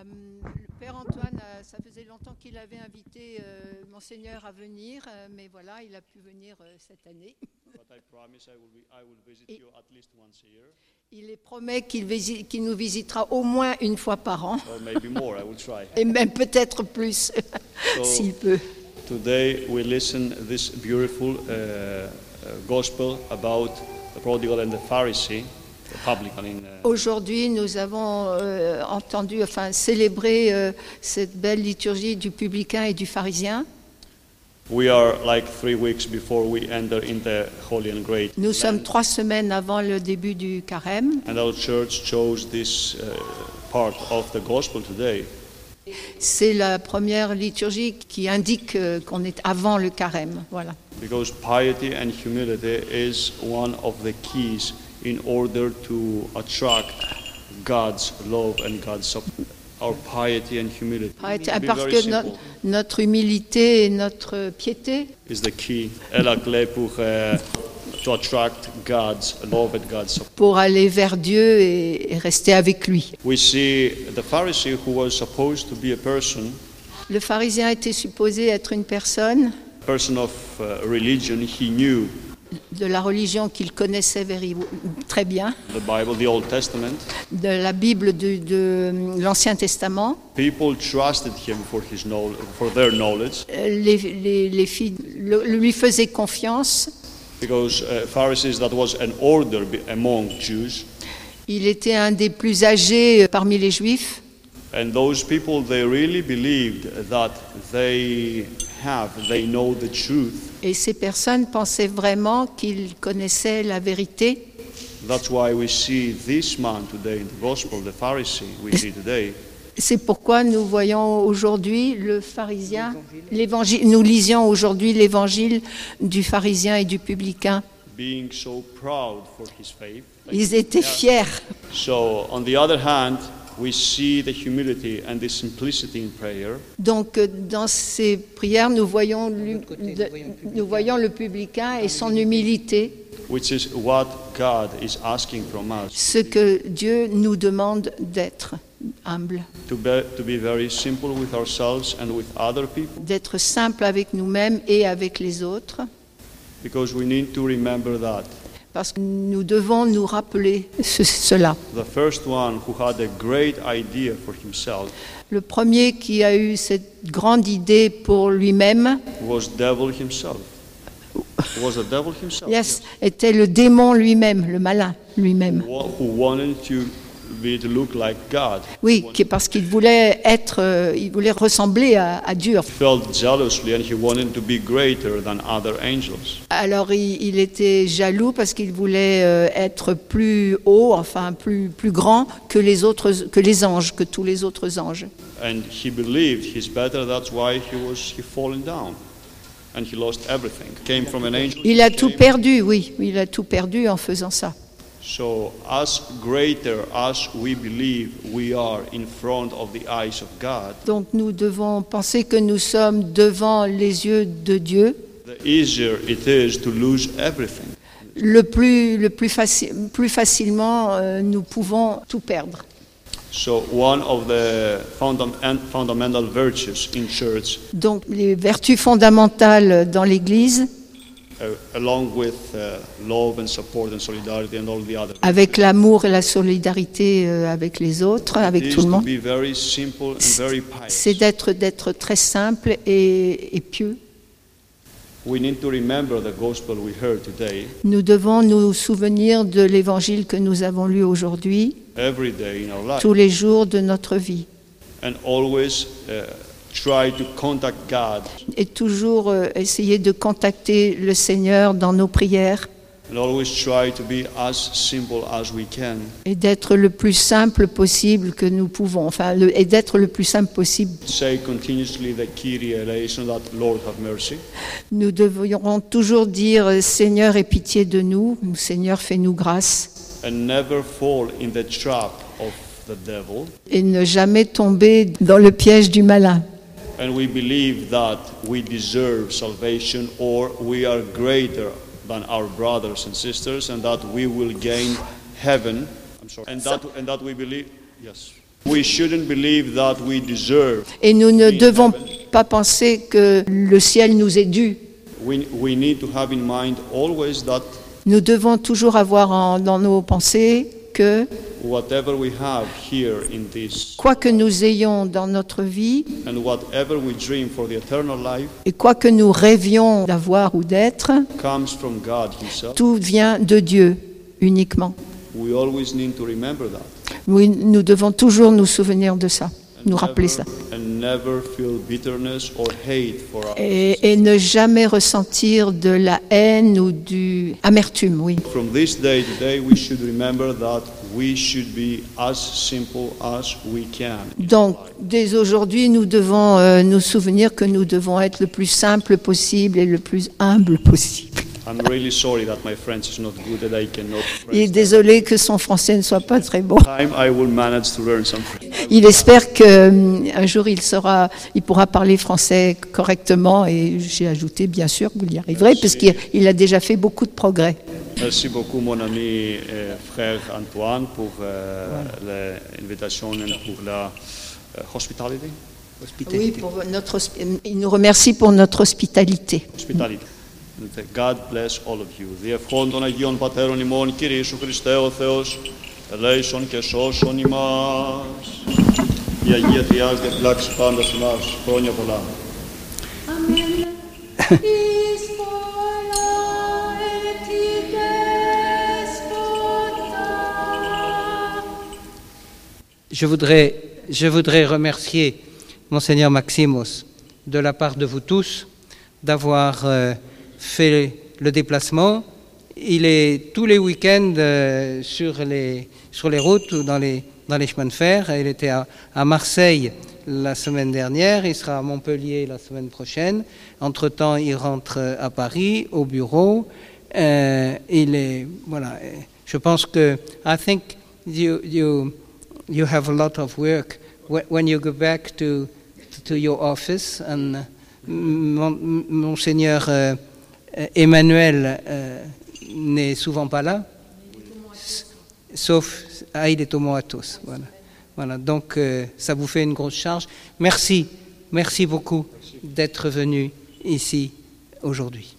Le Père Antoine, ça faisait longtemps qu'il avait invité Monseigneur à venir, mais voilà, il a pu venir cette année. Il est promet qu'il nous visitera au moins une fois par an, et même peut-être plus, s'il peut. Today we listen this beautiful gospel about the prodigal and the Pharisee. Aujourd'hui, nous avons célébré cette belle liturgie du publicain et du pharisien. We are like 3 weeks before we enter in the holy and great. Nous sommes 3 semaines avant le début du carême. And our church chose this part of the gospel today. C'est la première liturgie qui indique qu'on est avant le carême. Voilà. Because piety and humility is one of the keys in order to attract God's love and God's support. Our piety and humility. Parce que notre humilité et notre piété is the key. Est la clé pour to attract God's love and God's support. Pour aller vers Dieu et rester avec lui. We see the Pharisee who was supposed to be a person. Le pharisien était supposé être une personne. Person of religion, he knew. De la religion qu'il connaissait très bien, the Bible, the Old Testament. De la Bible de l'Ancien Testament. People trusted him for their knowledge. Les filles lui faisaient confiance. Because Pharisees, that was an order among Jews. Il était un des plus âgés parmi les Juifs. And those people, they really believed that they know the truth. Et ces personnes pensaient vraiment qu'ils connaissaient la vérité. That's why we see this man today in the gospel, the Pharisee we see today. C'est pourquoi nous voyons aujourd'hui le pharisien, l'évangile. Nous lisions aujourd'hui l'évangile du pharisien et du publicain. Being so proud for his faith. Ils étaient fiers. So on the other hand, we see the humility and the simplicity in prayer. Donc dans ces prières, nous voyons le publicain et son humilité. Which is what God is asking from us. Ce que Dieu nous demande d'être humble. To be very simple with ourselves and with other people. D'être simple avec nous-mêmes et avec les autres. Because we need to remember that. Parce que nous devons nous rappeler cela. The first one who had a great idea for himself. Le premier qui a eu cette grande idée pour lui-même. Was devil himself. Was the devil himself? Yes, était le démon lui-même, le malin lui-même. Who wanted to look like God. Oui, parce qu'il voulait il voulait ressembler à Dieu. Felt jealously and he wanted to be greater than other angels. Alors il était jaloux parce qu'il voulait être plus haut, enfin plus grand que les anges, que tous les autres anges. And he believed he's better. That's why he fallen down. And he lost everything. Came from an angel. Il a tout perdu, oui, il a tout perdu en faisant ça. So as greater as we believe we are in front of the eyes of God. Donc nous devons penser que nous sommes devant les yeux de Dieu. The easier it is to lose everything. Plus facilement nous pouvons tout perdre. So one of the fundamental virtues in church. Donc les vertus fondamentales dans l'Église. Along with love and support and solidarity and all the other. Avec l'amour et la solidarité avec les autres, avec tout le monde. C'est d'être très simple et pieux. We need to remember the gospel we heard today. Nous devons nous souvenir de l'évangile que nous avons lu aujourd'hui. Every day in our life. Tous les jours de notre vie. And always try to contact God. Et toujours essayer de contacter le Seigneur dans nos prières. And always try to be as simple as we can. Et d'être le plus simple possible que nous pouvons. Et d'être le plus simple possible. Say continuously the Kyrie eleison, that Lord have mercy. Nous devrions toujours dire Seigneur, aie pitié de nous. Seigneur, fais-nous grâce. And never fall in the trap of the devil. Et ne jamais tomber dans le piège du malin. And we believe that we deserve salvation or we are greater than our brothers and sisters and that we will gain heaven. I'm sorry. And that we believe, yes. We shouldn't believe that we deserve. Et nous ne devons pas penser que le ciel nous est dû. We need to have in mind always that nous devons toujours avoir dans nos pensées que whatever we have here in this, quoi que nous ayons dans notre vie, and whatever we dream for the eternal life, et quoi que nous rêvions d'avoir ou d'être, comes from God Himself. Tout vient de Dieu uniquement. We always need to remember that. Oui, nous devons toujours nous souvenir de ça, nous rappeler ça. Et ne jamais ressentir de la haine ou du amertume, oui. From this day to day, we should remember that we should be as simple as we can. Donc, dès aujourd'hui, nous devons nous souvenir que nous devons être le plus simple possible et le plus humble possible. I'm really sorry that my French is not good, that I cannot. Il est désolé que son français ne soit pas très bon. I will manage to learn some French. Il espère qu'un jour il pourra parler français correctement, et j'ai ajouté bien sûr que vous y arriverez parce qu'il a déjà fait beaucoup de progrès. Merci beaucoup mon ami frère Antoine pour l'invitation et pour la hospitality. Oui, il nous remercie pour notre hospitalité. God bless all of you. Διευχών των Αγίων Πατέρων ημών, Κύριε Ιησού Χριστέ ο Θεός, ελέησον και σώσον ημάς. Η Αγία Τριάς διαπλάξει πάντα σε εμάς. Χρόνια πολλά. Αμήν. Je voudrais remercier Monseigneur Maximos de la part de vous tous d'avoir fait le déplacement. Il est tous les week-ends sur les routes ou dans les chemins de fer. Il était à Marseille la semaine dernière, il sera à Montpellier la semaine prochaine. Entre-temps, il rentre à Paris, au bureau. Voilà. Je pense que I think you have a lot of work when you go back to your office, and Monseigneur Emmanuel n'est souvent pas là, sauf il est au Moatos. Voilà. Donc ça vous fait une grosse charge. Merci beaucoup d'être venu ici aujourd'hui.